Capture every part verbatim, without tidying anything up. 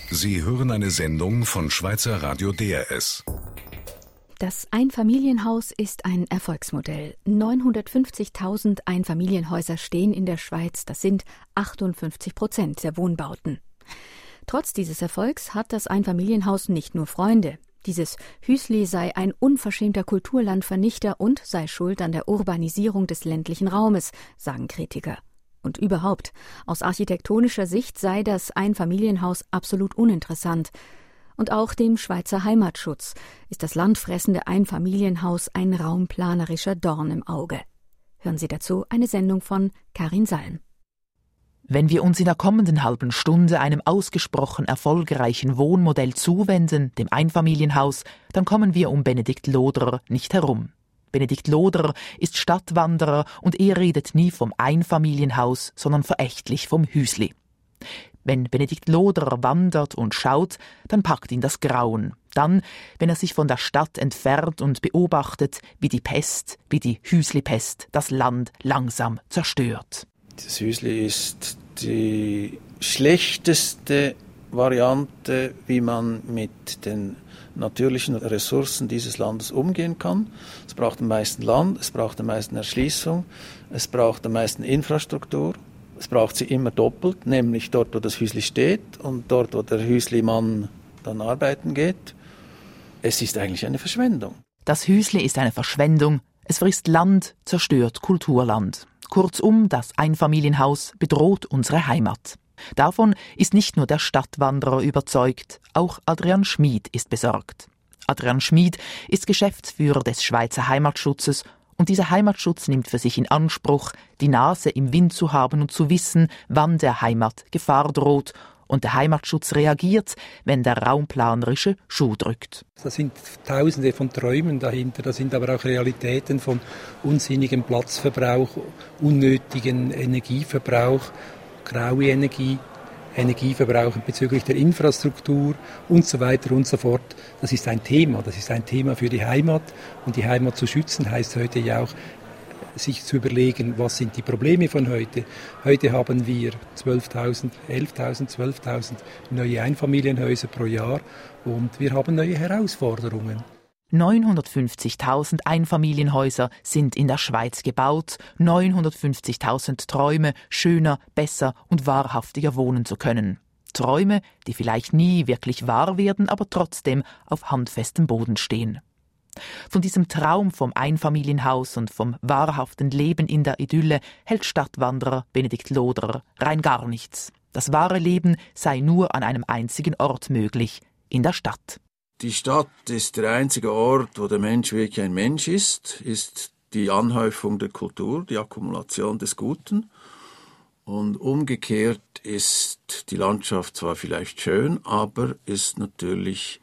Sie hören eine Sendung von Schweizer Radio D R S. Das Einfamilienhaus ist ein Erfolgsmodell. neunhundertfünfzigtausend Einfamilienhäuser stehen in der Schweiz. Das sind achtundfünfzig Prozent der Wohnbauten. Trotz dieses Erfolgs hat das Einfamilienhaus nicht nur Freunde. Dieses Hüsli sei ein unverschämter Kulturlandvernichter und sei schuld an der Urbanisierung des ländlichen Raumes, sagen Kritiker. Und überhaupt, aus architektonischer Sicht sei das Einfamilienhaus absolut uninteressant. Und auch dem Schweizer Heimatschutz ist das landfressende Einfamilienhaus ein raumplanerischer Dorn im Auge. Hören Sie dazu eine Sendung von Karin Salm. Wenn wir uns in der kommenden halben Stunde einem ausgesprochen erfolgreichen Wohnmodell zuwenden, dem Einfamilienhaus, dann kommen wir um Benedikt Loderer nicht herum. Benedikt Loderer ist Stadtwanderer und er redet nie vom Einfamilienhaus, sondern verächtlich vom Hüsli. Wenn Benedikt Loderer wandert und schaut, dann packt ihn das Grauen. Dann, wenn er sich von der Stadt entfernt und beobachtet, wie die Pest, wie die Hüsli-Pest das Land langsam zerstört. Das Hüsli ist die schlechteste Variante, wie man mit den natürlichen Ressourcen dieses Landes umgehen kann. Es braucht am meisten Land, es braucht am meisten Erschließung, es braucht am meisten Infrastruktur. Es braucht sie immer doppelt, nämlich dort, wo das Hüsli steht und dort, wo der Hüsli-Mann dann arbeiten geht. Es ist eigentlich eine Verschwendung. Das Hüsli ist eine Verschwendung. Es frisst Land, zerstört Kulturland. Kurzum, das Einfamilienhaus bedroht unsere Heimat. Davon ist nicht nur der Stadtwanderer überzeugt, auch Adrian Schmid ist besorgt. Adrian Schmid ist Geschäftsführer des Schweizer Heimatschutzes und dieser Heimatschutz nimmt für sich in Anspruch, die Nase im Wind zu haben und zu wissen, wann der Heimat Gefahr droht. Und der Heimatschutz reagiert, wenn der raumplanerische Schuh drückt. Da sind Tausende von Träumen dahinter, da sind aber auch Realitäten von unsinnigem Platzverbrauch, unnötigen Energieverbrauch, graue Energie, Energieverbrauch bezüglich der Infrastruktur und so weiter und so fort. Das ist ein Thema, das ist ein Thema für die Heimat. Und die Heimat zu schützen heißt heute ja auch, sich zu überlegen, was sind die Probleme von heute. Heute haben wir zwölftausend, elftausend, zwölftausend neue Einfamilienhäuser pro Jahr und wir haben neue Herausforderungen. neunhundertfünfzigtausend Einfamilienhäuser sind in der Schweiz gebaut, neunhundertfünfzigtausend Träume, schöner, besser und wahrhaftiger wohnen zu können. Träume, die vielleicht nie wirklich wahr werden, aber trotzdem auf handfestem Boden stehen. Von diesem Traum vom Einfamilienhaus und vom wahrhaften Leben in der Idylle hält Stadtwanderer Benedikt Loderer rein gar nichts. Das wahre Leben sei nur an einem einzigen Ort möglich, in der Stadt. Die Stadt ist der einzige Ort, wo der Mensch wirklich ein Mensch ist, ist die Anhäufung der Kultur, die Akkumulation des Guten. Und umgekehrt ist die Landschaft zwar vielleicht schön, aber ist natürlich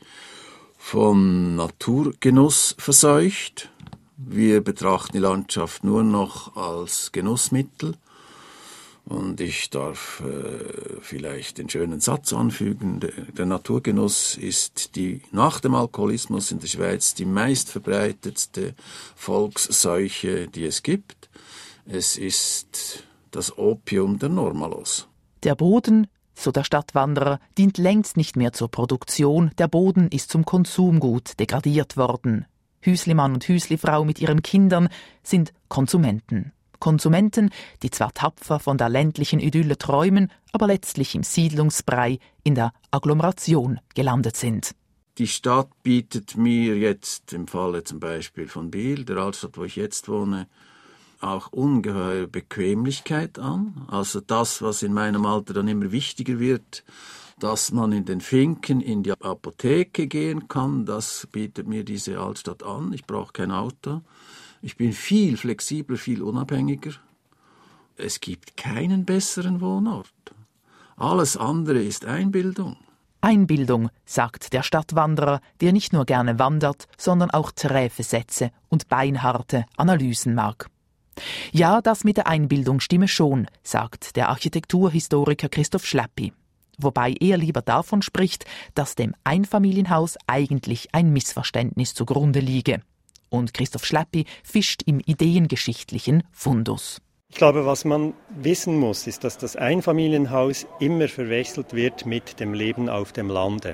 vom Naturgenuss verseucht. Wir betrachten die Landschaft nur noch als Genussmittel. Und ich darf äh, vielleicht den schönen Satz anfügen, der, der Naturgenuss ist die nach dem Alkoholismus in der Schweiz die meistverbreitetste Volksseuche, die es gibt. Es ist das Opium der Normalos. Der Boden, so der Stadtwanderer, dient längst nicht mehr zur Produktion, der Boden ist zum Konsumgut degradiert worden. Hüslimann und Hüslifrau mit ihren Kindern sind Konsumenten. Konsumenten, die zwar tapfer von der ländlichen Idylle träumen, aber letztlich im Siedlungsbrei in der Agglomeration gelandet sind. Die Stadt bietet mir jetzt, im Falle zum Beispiel von Biel, der Altstadt, wo ich jetzt wohne, auch ungeheure Bequemlichkeit an. Also das, was in meinem Alter dann immer wichtiger wird, dass man in den Finken in die Apotheke gehen kann, das bietet mir diese Altstadt an. Ich brauche kein Auto. Ich bin viel flexibler, viel unabhängiger. Es gibt keinen besseren Wohnort. Alles andere ist Einbildung. Einbildung, sagt der Stadtwanderer, der nicht nur gerne wandert, sondern auch träfe Sätze und beinharte Analysen mag. Ja, das mit der Einbildung stimme schon, sagt der Architekturhistoriker Christoph Schläppi. Wobei er lieber davon spricht, dass dem Einfamilienhaus eigentlich ein Missverständnis zugrunde liege. Und Christoph Schläppi fischt im ideengeschichtlichen Fundus. Ich glaube, was man wissen muss, ist, dass das Einfamilienhaus immer verwechselt wird mit dem Leben auf dem Lande.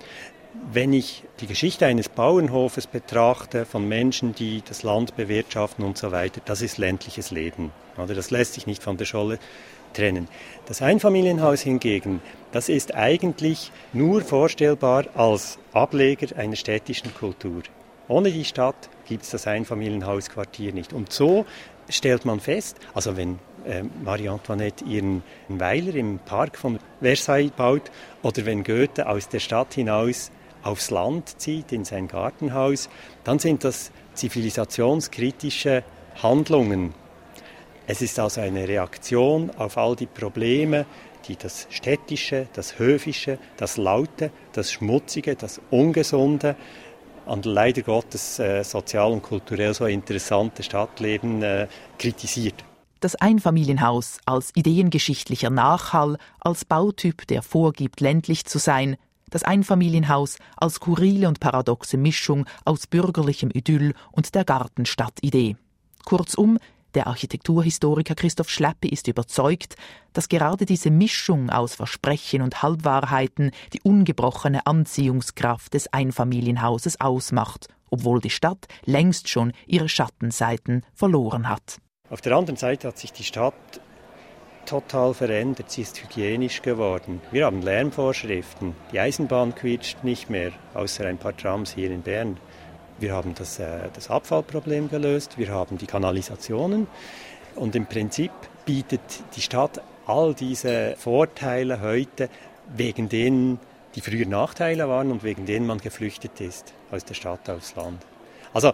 Wenn ich die Geschichte eines Bauernhofes betrachte, von Menschen, die das Land bewirtschaften und so weiter, das ist ländliches Leben. Das lässt sich nicht von der Scholle trennen. Das Einfamilienhaus hingegen, das ist eigentlich nur vorstellbar als Ableger einer städtischen Kultur. Ohne die Stadt gibt es das Einfamilienhausquartier nicht. Und so stellt man fest, also wenn äh, Marie Antoinette ihren Weiler im Park von Versailles baut oder wenn Goethe aus der Stadt hinaus aufs Land zieht, in sein Gartenhaus, dann sind das zivilisationskritische Handlungen. Es ist also eine Reaktion auf all die Probleme, die das Städtische, das Höfische, das Laute, das Schmutzige, das Ungesunde an leider Gottes äh, sozial und kulturell so interessante Stadtleben äh, kritisiert. Das Einfamilienhaus als ideengeschichtlicher Nachhall, als Bautyp, der vorgibt, ländlich zu sein. Das Einfamilienhaus als skurrile und paradoxe Mischung aus bürgerlichem Idyll und der Gartenstadtidee. Kurzum, der Architekturhistoriker Christoph Schläppi ist überzeugt, dass gerade diese Mischung aus Versprechen und Halbwahrheiten die ungebrochene Anziehungskraft des Einfamilienhauses ausmacht, obwohl die Stadt längst schon ihre Schattenseiten verloren hat. Auf der anderen Seite hat sich die Stadt total verändert. Sie ist hygienisch geworden. Wir haben Lärmvorschriften. Die Eisenbahn quietscht nicht mehr, außer ein paar Trams hier in Bern. Wir haben das, äh, das Abfallproblem gelöst, wir haben die Kanalisationen und im Prinzip bietet die Stadt all diese Vorteile heute, wegen denen die früher Nachteile waren und wegen denen man geflüchtet ist aus der Stadt aufs Land. Also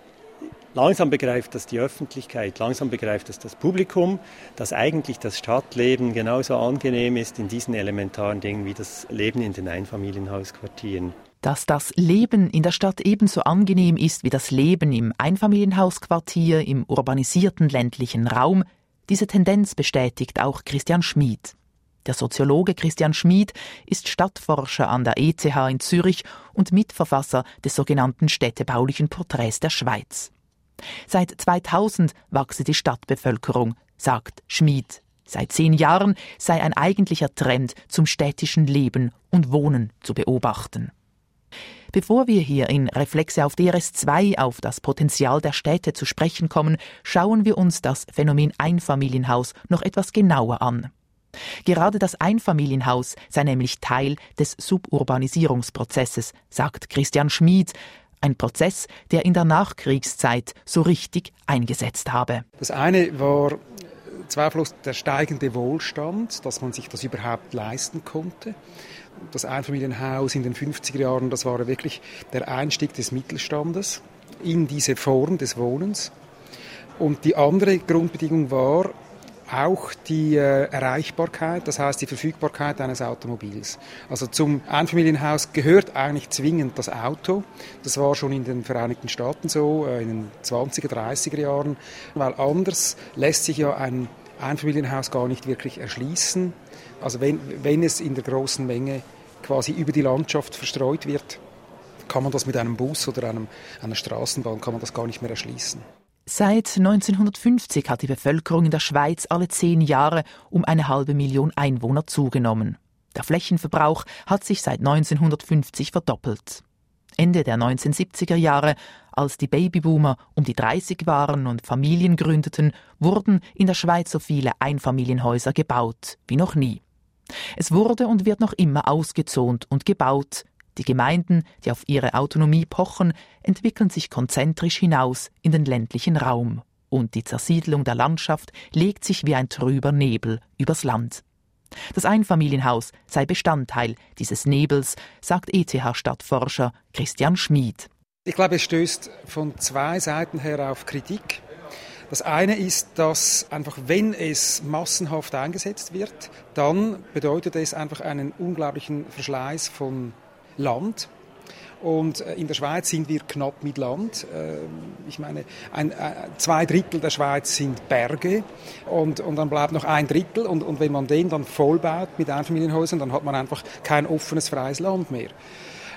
langsam begreift das die Öffentlichkeit, langsam begreift das das Publikum, dass eigentlich das Stadtleben genauso angenehm ist in diesen elementaren Dingen wie das Leben in den Einfamilienhausquartieren. Dass das Leben in der Stadt ebenso angenehm ist wie das Leben im Einfamilienhausquartier, im urbanisierten ländlichen Raum, diese Tendenz bestätigt auch Christian Schmid. Der Soziologe Christian Schmid ist Stadtforscher an der E T H in Zürich und Mitverfasser des sogenannten städtebaulichen Porträts der Schweiz. Seit zweitausend wachse die Stadtbevölkerung, sagt Schmid. Seit zehn Jahren sei ein eigentlicher Trend zum städtischen Leben und Wohnen zu beobachten. Bevor wir hier in Reflexe auf D R S zwei auf das Potenzial der Städte zu sprechen kommen, schauen wir uns das Phänomen Einfamilienhaus noch etwas genauer an. Gerade das Einfamilienhaus sei nämlich Teil des Suburbanisierungsprozesses, sagt Christian Schmid, ein Prozess, der in der Nachkriegszeit so richtig eingesetzt habe. Das eine war zweifellos der steigende Wohlstand, dass man sich das überhaupt leisten konnte. Das Einfamilienhaus in den fünfziger Jahren, das war wirklich der Einstieg des Mittelstandes in diese Form des Wohnens. Und die andere Grundbedingung war auch die äh, Erreichbarkeit, das heißt die Verfügbarkeit eines Automobils. Also zum Einfamilienhaus gehört eigentlich zwingend das Auto. Das war schon in den Vereinigten Staaten so, äh, in den zwanziger, dreißiger Jahren, weil anders lässt sich ja ein Einfamilienhaus gar nicht wirklich erschließen. Also wenn, wenn es in der großen Menge quasi über die Landschaft verstreut wird, kann man das mit einem Bus oder einem, einer Straßenbahn kann man das gar nicht mehr erschließen. Seit neunzehnhundertfünfzig hat die Bevölkerung in der Schweiz alle zehn Jahre um eine halbe Million Einwohner zugenommen. Der Flächenverbrauch hat sich seit neunzehnhundertfünfzig verdoppelt. Ende der neunzehnhundertsiebziger Jahre, als die Babyboomer um die dreißig waren und Familien gründeten, wurden in der Schweiz so viele Einfamilienhäuser gebaut wie noch nie. Es wurde und wird noch immer ausgezont und gebaut. Die Gemeinden, die auf ihre Autonomie pochen, entwickeln sich konzentrisch hinaus in den ländlichen Raum. Und die Zersiedlung der Landschaft legt sich wie ein trüber Nebel übers Land. Das Einfamilienhaus sei Bestandteil dieses Nebels, sagt E T H-Stadtforscher Christian Schmid. Ich glaube, es stößt von zwei Seiten her auf Kritik. Das eine ist, dass einfach, wenn es massenhaft eingesetzt wird, dann bedeutet es einfach einen unglaublichen Verschleiß von Land. Und in der Schweiz sind wir knapp mit Land. Ich meine, ein, zwei Drittel der Schweiz sind Berge und, und dann bleibt noch ein Drittel. Und, und wenn man den dann vollbaut mit Einfamilienhäusern, dann hat man einfach kein offenes, freies Land mehr.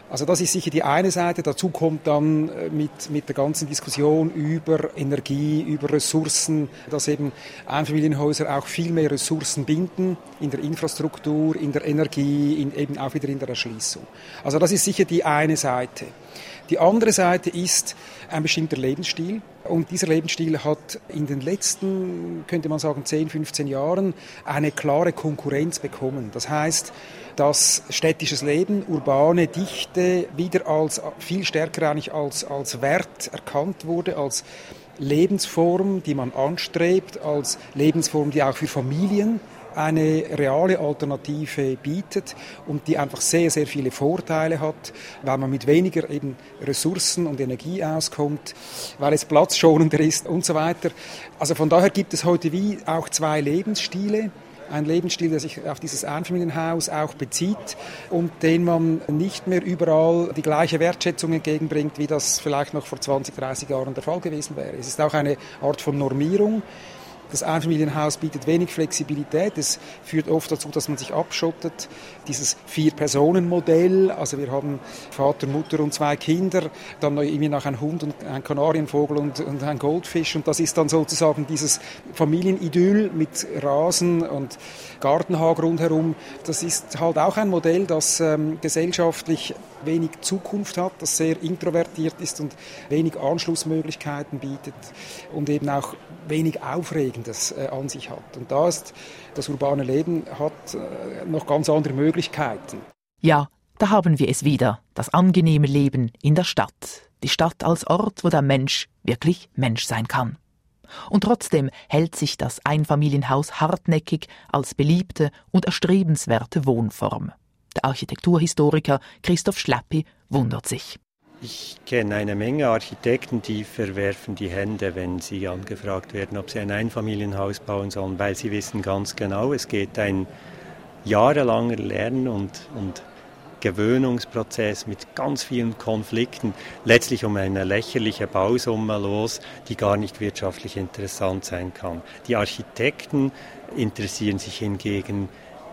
Also das ist sicher die eine Seite. Dazu kommt dann mit, mit der ganzen Diskussion über Energie, über Ressourcen, dass eben Einfamilienhäuser auch viel mehr Ressourcen binden in der Infrastruktur, in der Energie, in, eben auch wieder in der Erschließung. Also das ist sicher die eine Seite. Die andere Seite ist ein bestimmter Lebensstil. Und dieser Lebensstil hat in den letzten, könnte man sagen, zehn, fünfzehn Jahren eine klare Konkurrenz bekommen. Das heißt, dass städtisches Leben, urbane Dichte wieder als viel stärker eigentlich als, als Wert erkannt wurde, als Lebensform, die man anstrebt, als Lebensform, die auch für Familien eine reale Alternative bietet und die einfach sehr, sehr viele Vorteile hat, weil man mit weniger eben Ressourcen und Energie auskommt, weil es platzschonender ist und so weiter. Also von daher gibt es heute wie auch zwei Lebensstile. Ein Lebensstil, der sich auf dieses Einfamilienhaus auch bezieht und den man nicht mehr überall die gleiche Wertschätzung entgegenbringt, wie das vielleicht noch vor zwanzig, dreißig Jahren der Fall gewesen wäre. Es ist auch eine Art von Normierung. Das Einfamilienhaus bietet wenig Flexibilität. Es führt oft dazu, dass man sich abschottet. Dieses Vier-Personen-Modell, also wir haben Vater, Mutter und zwei Kinder, dann irgendwie noch ein Hund und ein Kanarienvogel und, und ein Goldfisch. Und das ist dann sozusagen dieses Familienidyll mit Rasen und Gartenhag rundherum. Das ist halt auch ein Modell, das ähm, gesellschaftlich wenig Zukunft hat, das sehr introvertiert ist und wenig Anschlussmöglichkeiten bietet und eben auch wenig Aufregendes äh, an sich hat. Und da ist das urbane Leben hat äh, noch ganz andere Möglichkeiten. Ja, da haben wir es wieder, das angenehme Leben in der Stadt. Die Stadt als Ort, wo der Mensch wirklich Mensch sein kann. Und trotzdem hält sich das Einfamilienhaus hartnäckig als beliebte und erstrebenswerte Wohnform. Der Architekturhistoriker Christoph Schläppi wundert sich. Ich kenne eine Menge Architekten, die verwerfen die Hände, wenn sie angefragt werden, ob sie ein Einfamilienhaus bauen sollen, weil sie wissen ganz genau, es geht ein jahrelanger Lern- und, und Gewöhnungsprozess mit ganz vielen Konflikten, letztlich um eine lächerliche Bausumme los, die gar nicht wirtschaftlich interessant sein kann. Die Architekten interessieren sich hingegen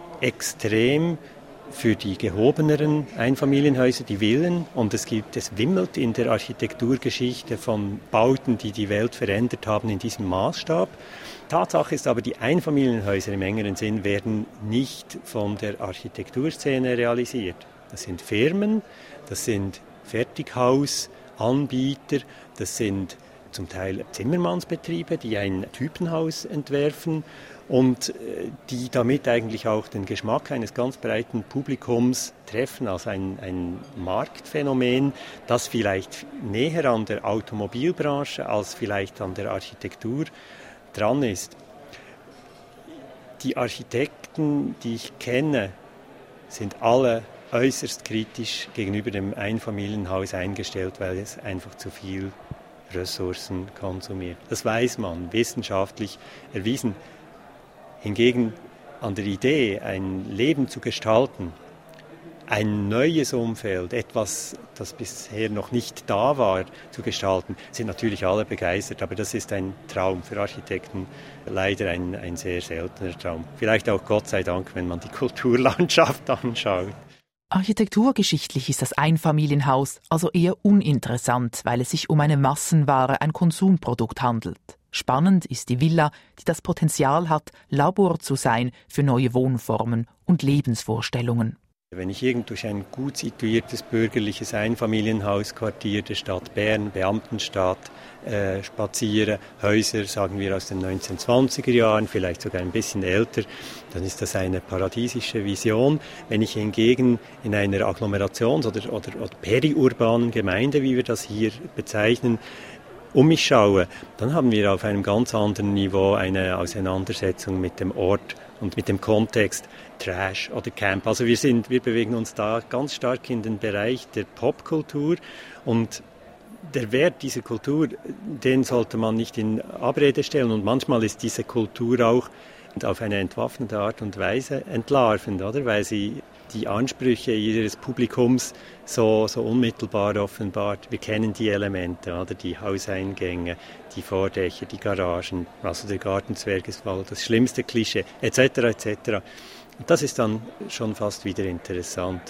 extrem für die gehobeneren Einfamilienhäuser, die Villen, und es gibt, es wimmelt in der Architekturgeschichte von Bauten, die die Welt verändert haben in diesem Maßstab. Tatsache ist aber, die Einfamilienhäuser im engeren Sinn werden nicht von der Architekturszene realisiert. Das sind Firmen, das sind Fertighausanbieter, das sind zum Teil Zimmermannsbetriebe, die ein Typenhaus entwerfen und die damit eigentlich auch den Geschmack eines ganz breiten Publikums treffen als ein, ein Marktphänomen, das vielleicht näher an der Automobilbranche als vielleicht an der Architektur dran ist. Die Architekten, die ich kenne, sind alle äußerst kritisch gegenüber dem Einfamilienhaus eingestellt, weil es einfach zu viel Ressourcen konsumiert. Das weiß man, wissenschaftlich erwiesen. Hingegen an der Idee, ein Leben zu gestalten, ein neues Umfeld, etwas, das bisher noch nicht da war, zu gestalten, sind natürlich alle begeistert. Aber das ist ein Traum für Architekten, leider ein, ein sehr seltener Traum. Vielleicht auch Gott sei Dank, wenn man die Kulturlandschaft anschaut. Architekturgeschichtlich ist das Einfamilienhaus also eher uninteressant, weil es sich um eine Massenware, ein Konsumprodukt handelt. Spannend ist die Villa, die das Potenzial hat, Labor zu sein für neue Wohnformen und Lebensvorstellungen. Wenn ich irgend durch ein gut situiertes bürgerliches Einfamilienhausquartier der Stadt Bern, Beamtenstadt, äh, spaziere, Häuser, sagen wir aus den neunzehnhundertzwanziger Jahren, vielleicht sogar ein bisschen älter, dann ist das eine paradiesische Vision. Wenn ich hingegen in einer Agglomerations- oder, oder, oder periurbanen Gemeinde, wie wir das hier bezeichnen, um mich schaue, dann haben wir auf einem ganz anderen Niveau eine Auseinandersetzung mit dem Ort und mit dem Kontext Trash oder Camp. Also wir sind, wir bewegen uns da ganz stark in den Bereich der Popkultur und der Wert dieser Kultur, den sollte man nicht in Abrede stellen und manchmal ist diese Kultur auch auf eine entwaffnende Art und Weise entlarvend, oder? Weil sie die Ansprüche ihres Publikums so, so unmittelbar offenbart. Wir kennen die Elemente, oder? Die Hauseingänge, die Vordächer, die Garagen, also der Gartenzwerg ist mal das schlimmste Klischee, et cetera et cetera. Und das ist dann schon fast wieder interessant.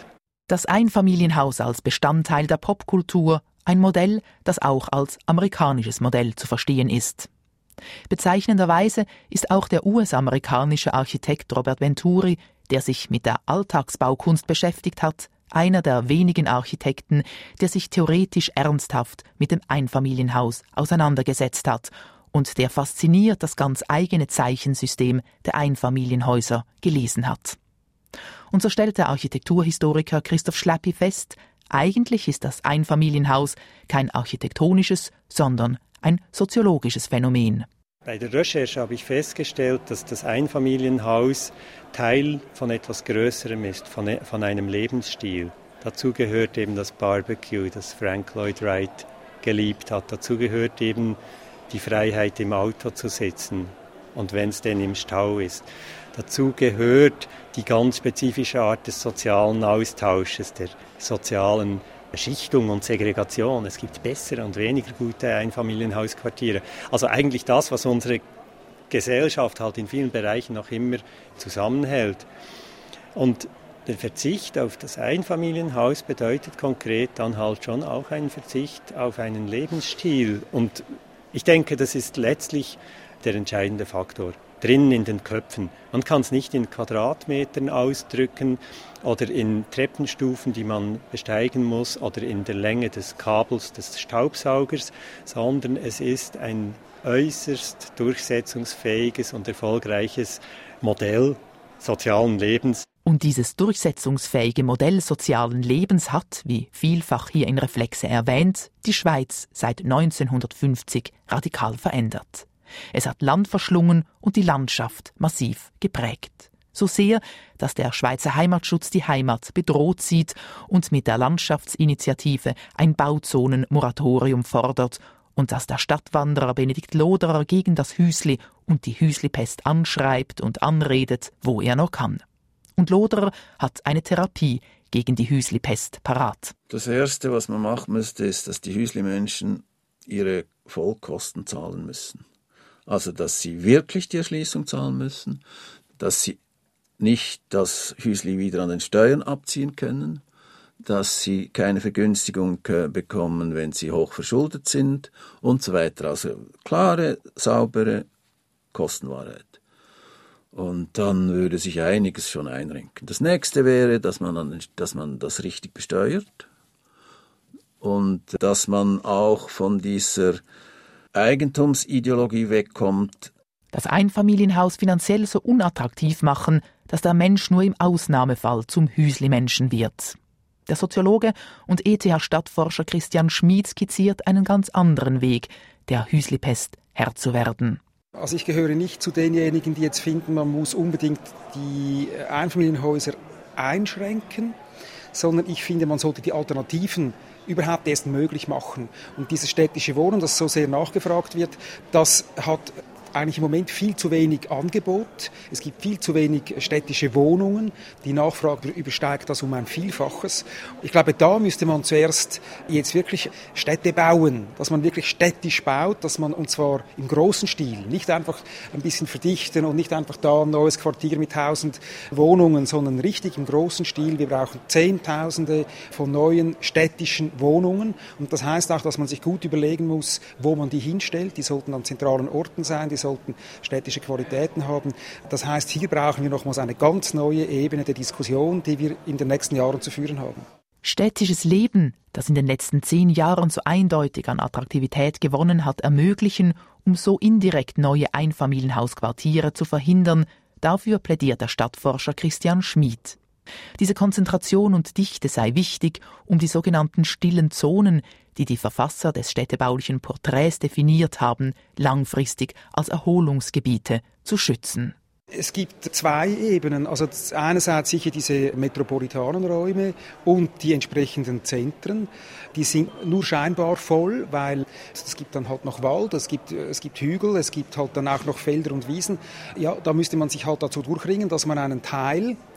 Das Einfamilienhaus als Bestandteil der Popkultur, ein Modell, das auch als amerikanisches Modell zu verstehen ist. Bezeichnenderweise ist auch der U S-amerikanische Architekt Robert Venturi, der sich mit der Alltagsbaukunst beschäftigt hat, einer der wenigen Architekten, der sich theoretisch ernsthaft mit dem Einfamilienhaus auseinandergesetzt hat und der fasziniert das ganz eigene Zeichensystem der Einfamilienhäuser gelesen hat. Und so stellt der Architekturhistoriker Christoph Schläppi fest, eigentlich ist das Einfamilienhaus kein architektonisches, sondern ein soziologisches Phänomen. Bei der Recherche habe ich festgestellt, dass das Einfamilienhaus Teil von etwas Größerem ist, von, von einem Lebensstil. Dazu gehört eben das Barbecue, das Frank Lloyd Wright geliebt hat. Dazu gehört eben die Freiheit, im Auto zu sitzen und wenn es denn im Stau ist. Dazu gehört die ganz spezifische Art des sozialen Austausches, der sozialen Schichtung und Segregation. Es gibt bessere und weniger gute Einfamilienhausquartiere. Also eigentlich das, was unsere Gesellschaft halt in vielen Bereichen noch immer zusammenhält. Und der Verzicht auf das Einfamilienhaus bedeutet konkret dann halt schon auch einen Verzicht auf einen Lebensstil. Und ich denke, das ist letztlich der entscheidende Faktor. Drinnen in den Köpfen. Man kann es nicht in Quadratmetern ausdrücken oder in Treppenstufen, die man besteigen muss, oder in der Länge des Kabels des Staubsaugers, sondern es ist ein äußerst durchsetzungsfähiges und erfolgreiches Modell sozialen Lebens. Und dieses durchsetzungsfähige Modell sozialen Lebens hat, wie vielfach hier in Reflexe erwähnt, die Schweiz seit neunzehnhundertfünfzig radikal verändert. Es hat Land verschlungen und die Landschaft massiv geprägt. So sehr, dass der Schweizer Heimatschutz die Heimat bedroht sieht und mit der Landschaftsinitiative ein Bauzonenmoratorium fordert und dass der Stadtwanderer Benedikt Loderer gegen das Hüsli und die Hüslipest anschreibt und anredet, wo er nur kann. Und Loderer hat eine Therapie gegen die Hüslipest parat. Das Erste, was man machen müsste, ist, dass die Hüsli-Menschen ihre Vollkosten zahlen müssen. Also, dass sie wirklich die Erschließung zahlen müssen, dass sie nicht das Hüsli wieder an den Steuern abziehen können, dass sie keine Vergünstigung bekommen, wenn sie hoch verschuldet sind und so weiter. Also klare, saubere Kostenwahrheit. Und dann würde sich einiges schon einrenken. Das nächste wäre, dass man, an den, dass man das richtig besteuert und dass man auch von dieser Eigentumsideologie wegkommt. Das Einfamilienhaus finanziell so unattraktiv machen, dass der Mensch nur im Ausnahmefall zum Hüsli-Menschen wird. Der Soziologe und E T H-Stadtforscher Christian Schmid skizziert einen ganz anderen Weg, der Hüslipest Herr zu werden. Also ich gehöre nicht zu denjenigen, die jetzt finden, man muss unbedingt die Einfamilienhäuser einschränken, sondern ich finde, man sollte die Alternativen überhaupt erst möglich machen. Und dieses städtische Wohnen, das so sehr nachgefragt wird, das hat eigentlich im Moment viel zu wenig Angebot. Es gibt viel zu wenig städtische Wohnungen. Die Nachfrage übersteigt das um ein Vielfaches. Ich glaube, da müsste man zuerst jetzt wirklich Städte bauen, dass man wirklich städtisch baut, dass man, und zwar im großen Stil, nicht einfach ein bisschen verdichten und nicht einfach da ein neues Quartier mit tausend Wohnungen, sondern richtig im großen Stil. Wir brauchen Zehntausende von neuen städtischen Wohnungen. Und das heißt auch, dass man sich gut überlegen muss, wo man die hinstellt. Die sollten an zentralen Orten sein, die sollten städtische Qualitäten haben. Das heißt, hier brauchen wir nochmals eine ganz neue Ebene der Diskussion, die wir in den nächsten Jahren zu führen haben. Städtisches Leben, das in den letzten zehn Jahren so eindeutig an Attraktivität gewonnen hat, ermöglichen, um so indirekt neue Einfamilienhausquartiere zu verhindern, dafür plädiert der Stadtforscher Christian Schmid. Diese Konzentration und Dichte sei wichtig, um die sogenannten stillen Zonen, die die Verfasser des städtebaulichen Porträts definiert haben, langfristig als Erholungsgebiete zu schützen. Es gibt zwei Ebenen. Also einerseits sicher diese metropolitanen Räume und die entsprechenden Zentren. Die sind nur scheinbar voll, weil es gibt dann halt noch Wald, es gibt, es gibt Hügel, es gibt halt dann auch noch Felder und Wiesen. Ja, da müsste man sich halt dazu durchringen, dass man einen Teil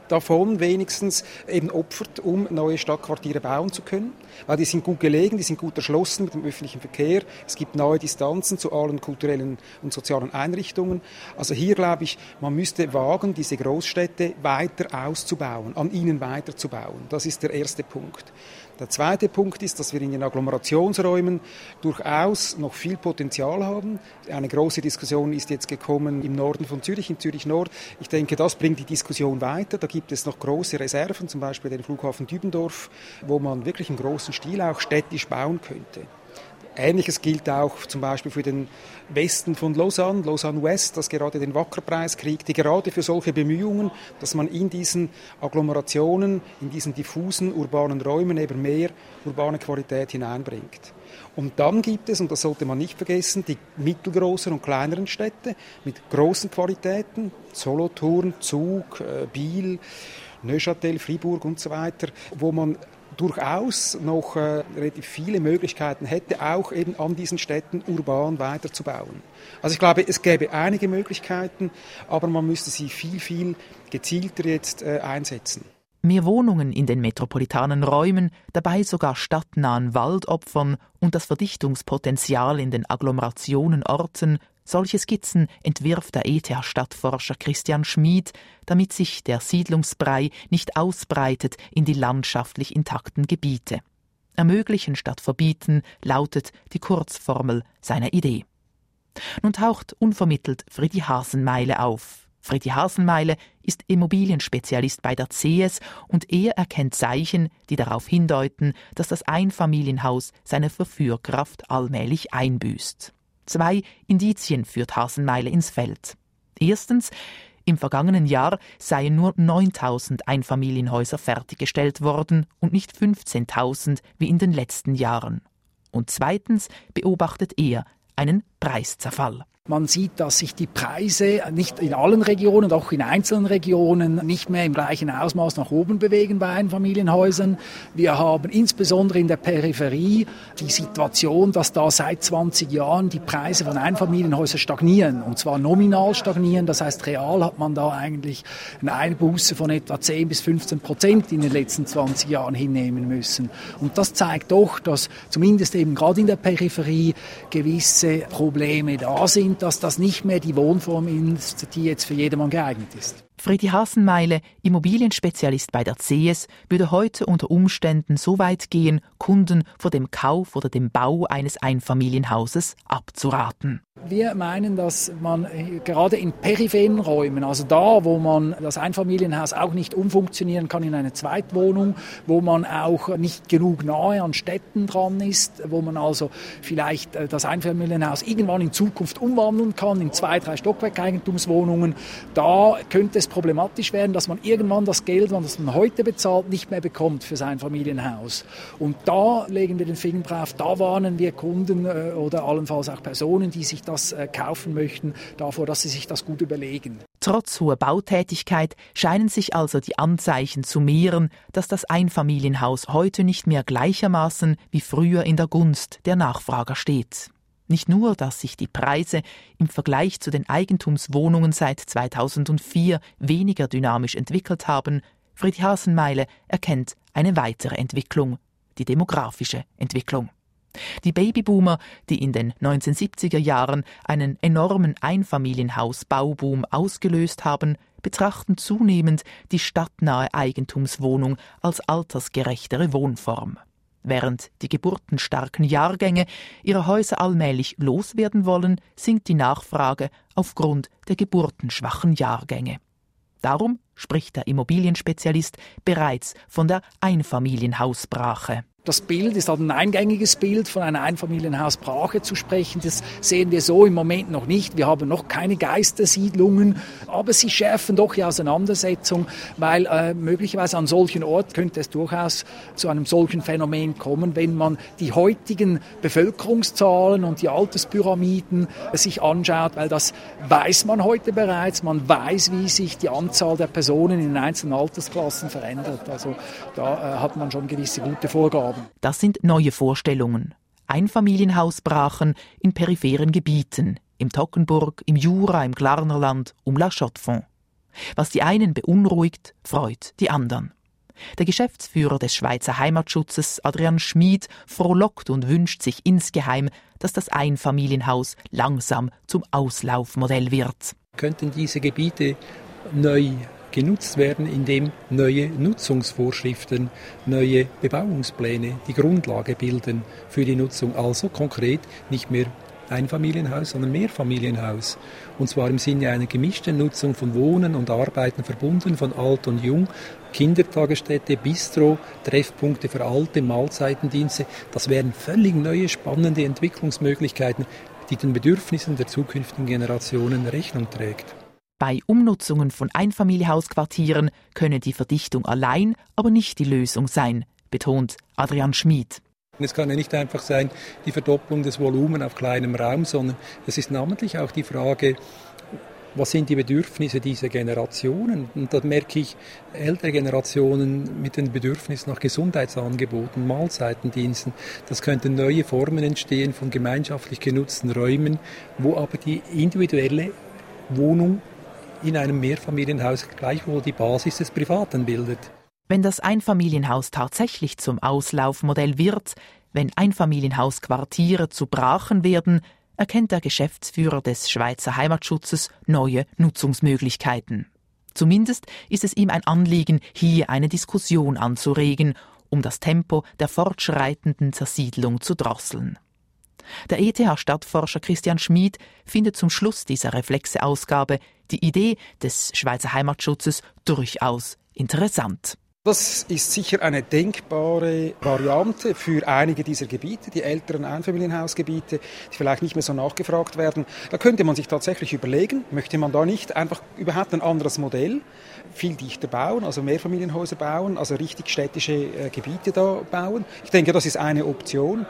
davon wenigstens eben opfert, um neue Stadtquartiere bauen zu können. Weil die sind gut gelegen, die sind gut erschlossen mit dem öffentlichen Verkehr. Es gibt nahe Distanzen zu allen kulturellen und sozialen Einrichtungen. Also hier glaube ich, man müsste wagen, diese Großstädte weiter auszubauen, an ihnen weiterzubauen. Das ist der erste Punkt. Der zweite Punkt ist, dass wir in den Agglomerationsräumen durchaus noch viel Potenzial haben. Eine große Diskussion ist jetzt gekommen im Norden von Zürich, in Zürich Nord. Ich denke, das bringt die Diskussion weiter. Da gibt es noch große Reserven, zum Beispiel den Flughafen Dübendorf, wo man wirklich im großen Stil auch städtisch bauen könnte. Ähnliches gilt auch zum Beispiel für den Westen von Lausanne, Lausanne West, das gerade den Wacker-Preis kriegt, die gerade für solche Bemühungen, dass man in diesen Agglomerationen, in diesen diffusen urbanen Räumen eben mehr urbane Qualität hineinbringt. Und dann gibt es, und das sollte man nicht vergessen, die mittelgroßen und kleineren Städte mit großen Qualitäten, Solothurn, Zug, Biel, Neuchâtel, Fribourg und so weiter, wo man durchaus noch äh, relativ viele Möglichkeiten hätte, auch eben an diesen Städten urban weiterzubauen. Also ich glaube, es gäbe einige Möglichkeiten, aber man müsste sie viel, viel gezielter jetzt äh, einsetzen. Mehr Wohnungen in den metropolitanen Räumen, dabei sogar stadtnahen Waldopfern und das Verdichtungspotenzial in den Agglomerationen Orten, solche Skizzen entwirft der E T H-Stadtforscher Christian Schmid, damit sich der Siedlungsbrei nicht ausbreitet in die landschaftlich intakten Gebiete. Ermöglichen statt verbieten lautet die Kurzformel seiner Idee. Nun taucht unvermittelt Friedi Hasenmeile auf. Friedi Hasenmeile ist Immobilienspezialist bei der C E S und er erkennt Zeichen, die darauf hindeuten, dass das Einfamilienhaus seine Verführkraft allmählich einbüßt. Zwei Indizien führt Hasenmeile ins Feld. Erstens, im vergangenen Jahr seien nur neuntausend Einfamilienhäuser fertiggestellt worden und nicht fünfzehntausend wie in den letzten Jahren. Und zweitens beobachtet er einen Preiszerfall. Man sieht, dass sich die Preise nicht in allen Regionen, auch in einzelnen Regionen nicht mehr im gleichen Ausmaß nach oben bewegen bei Einfamilienhäusern. Wir haben insbesondere in der Peripherie die Situation, dass da seit zwanzig Jahren die Preise von Einfamilienhäusern stagnieren. Und zwar nominal stagnieren. Das heißt, real hat man da eigentlich eine Einbuße von etwa zehn bis fünfzehn Prozent in den letzten zwanzig Jahren hinnehmen müssen. Und das zeigt doch, dass zumindest eben gerade in der Peripherie gewisse Probleme da sind, dass das nicht mehr die Wohnform ist, die jetzt für jedermann geeignet ist. Friedi Hasenmeile, Immobilienspezialist bei der C E S, würde heute unter Umständen so weit gehen, Kunden vor dem Kauf oder dem Bau eines Einfamilienhauses abzuraten. Wir meinen, dass man gerade in peripheren Räumen, also da, wo man das Einfamilienhaus auch nicht umfunktionieren kann in eine Zweitwohnung, wo man auch nicht genug nahe an Städten dran ist, wo man also vielleicht das Einfamilienhaus irgendwann in Zukunft umwandeln kann in zwei, drei Stockwerkeigentumswohnungen, da könnte es problematisch werden, dass man irgendwann das Geld, das man heute bezahlt, nicht mehr bekommt für sein Familienhaus. Und da legen wir den Finger drauf, da warnen wir Kunden äh, oder allenfalls auch Personen, die sich das äh, kaufen möchten, davor, dass sie sich das gut überlegen. Trotz hoher Bautätigkeit scheinen sich also die Anzeichen zu mehren, dass das Einfamilienhaus heute nicht mehr gleichermaßen wie früher in der Gunst der Nachfrager steht. Nicht nur, dass sich die Preise im Vergleich zu den Eigentumswohnungen seit zweitausendvier weniger dynamisch entwickelt haben, Friedi Hasenmeile erkennt eine weitere Entwicklung, die demografische Entwicklung. Die Babyboomer, die in den neunzehnhundertsiebziger Jahren einen enormen Einfamilienhausbauboom ausgelöst haben, betrachten zunehmend die stadtnahe Eigentumswohnung als altersgerechtere Wohnform. Während die geburtenstarken Jahrgänge ihre Häuser allmählich loswerden wollen, sinkt die Nachfrage aufgrund der geburtenschwachen Jahrgänge. Darum spricht der Immobilienspezialist bereits von der Einfamilienhausbrache. Das Bild ist halt ein eingängiges Bild, von einer Einfamilienhausbrache zu sprechen. Das sehen wir so im Moment noch nicht. Wir haben noch keine Geistersiedlungen, aber sie schärfen doch die Auseinandersetzung, weil äh, möglicherweise an solchen Orten könnte es durchaus zu einem solchen Phänomen kommen, wenn man die heutigen Bevölkerungszahlen und die Alterspyramiden äh, sich anschaut, weil das weiß man heute bereits. Man weiß, wie sich die Anzahl der Personen in den einzelnen Altersklassen verändert. Also da äh, hat man schon gewisse gute Vorgaben. Das sind neue Vorstellungen. Einfamilienhausbrachen in peripheren Gebieten, im Toggenburg, im Jura, im Glarnerland, um La Chaux-de-Fonds. Was die einen beunruhigt, freut die anderen. Der Geschäftsführer des Schweizer Heimatschutzes, Adrian Schmid, frohlockt und wünscht sich insgeheim, dass das Einfamilienhaus langsam zum Auslaufmodell wird. Könnten diese Gebiete neu genutzt werden, indem neue Nutzungsvorschriften, neue Bebauungspläne die Grundlage bilden für die Nutzung. Also konkret nicht mehr Einfamilienhaus, sondern Mehrfamilienhaus. Und zwar im Sinne einer gemischten Nutzung von Wohnen und Arbeiten verbunden, von Alt und Jung, Kindertagesstätte, Bistro, Treffpunkte für Alte, Mahlzeitendienste. Das wären völlig neue, spannende Entwicklungsmöglichkeiten, die den Bedürfnissen der zukünftigen Generationen Rechnung trägt. Bei Umnutzungen von Einfamilienhausquartieren könne die Verdichtung allein aber nicht die Lösung sein, betont Adrian Schmid. Es kann ja nicht einfach sein, die Verdopplung des Volumens auf kleinem Raum, sondern es ist namentlich auch die Frage, was sind die Bedürfnisse dieser Generationen? Und da merke ich ältere Generationen mit den Bedürfnissen nach Gesundheitsangeboten, Mahlzeitendiensten. Das könnten neue Formen entstehen von gemeinschaftlich genutzten Räumen, wo aber die individuelle Wohnung in einem Mehrfamilienhaus gleichwohl die Basis des Privaten bildet. Wenn das Einfamilienhaus tatsächlich zum Auslaufmodell wird, wenn Einfamilienhausquartiere zu Brachen werden, erkennt der Geschäftsführer des Schweizer Heimatschutzes neue Nutzungsmöglichkeiten. Zumindest ist es ihm ein Anliegen, hier eine Diskussion anzuregen, um das Tempo der fortschreitenden Zersiedlung zu drosseln. Der E T H-Stadtforscher Christian Schmid findet zum Schluss dieser Reflexe-Ausgabe die Idee des Schweizer Heimatschutzes durchaus interessant. Das ist sicher eine denkbare Variante für einige dieser Gebiete, die älteren Einfamilienhausgebiete, die vielleicht nicht mehr so nachgefragt werden. Da könnte man sich tatsächlich überlegen, möchte man da nicht einfach überhaupt ein anderes Modell, viel dichter bauen, also Mehrfamilienhäuser bauen, also richtig städtische äh, Gebiete da bauen. Ich denke, das ist eine Option.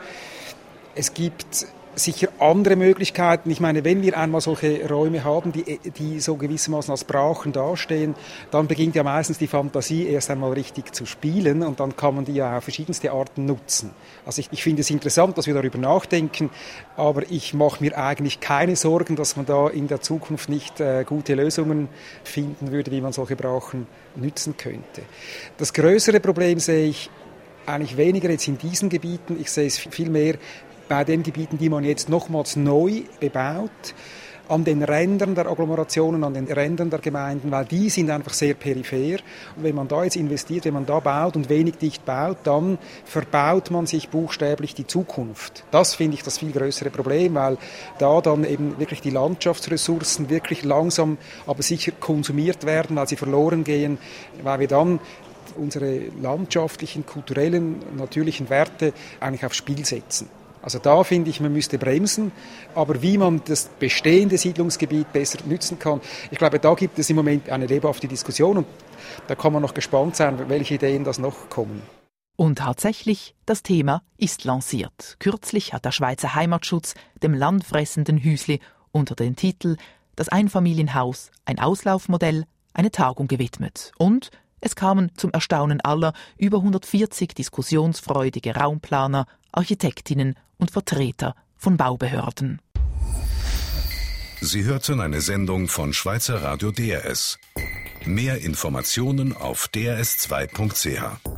Es gibt sicher andere Möglichkeiten. Ich meine, wenn wir einmal solche Räume haben, die, die so gewissermaßen als Brachen dastehen, dann beginnt ja meistens die Fantasie erst einmal richtig zu spielen und dann kann man die ja auf verschiedenste Arten nutzen. Also ich, ich finde es interessant, dass wir darüber nachdenken, aber ich mache mir eigentlich keine Sorgen, dass man da in der Zukunft nicht äh, gute Lösungen finden würde, wie man solche Brachen nützen könnte. Das größere Problem sehe ich eigentlich weniger jetzt in diesen Gebieten, ich sehe es viel mehr bei den Gebieten, die man jetzt nochmals neu bebaut, an den Rändern der Agglomerationen, an den Rändern der Gemeinden, weil die sind einfach sehr peripher. Und wenn man da jetzt investiert, wenn man da baut und wenig dicht baut, dann verbaut man sich buchstäblich die Zukunft. Das finde ich das viel größere Problem, weil da dann eben wirklich die Landschaftsressourcen wirklich langsam, aber sicher konsumiert werden, weil sie verloren gehen, weil wir dann unsere landschaftlichen, kulturellen, natürlichen Werte eigentlich aufs Spiel setzen. Also da finde ich, man müsste bremsen, aber wie man das bestehende Siedlungsgebiet besser nützen kann, ich glaube, da gibt es im Moment eine lebhafte Diskussion und da kann man noch gespannt sein, welche Ideen das noch kommen. Und tatsächlich, das Thema ist lanciert. Kürzlich hat der Schweizer Heimatschutz dem landfressenden Hüsli unter dem Titel »Das Einfamilienhaus, ein Auslaufmodell« eine Tagung gewidmet. Und es kamen zum Erstaunen aller über hundertvierzig diskussionsfreudige Raumplaner, Architektinnen und Vertreter von Baubehörden. Sie hörten eine Sendung von Schweizer Radio D R S. Mehr Informationen auf d r s zwei punkt c h.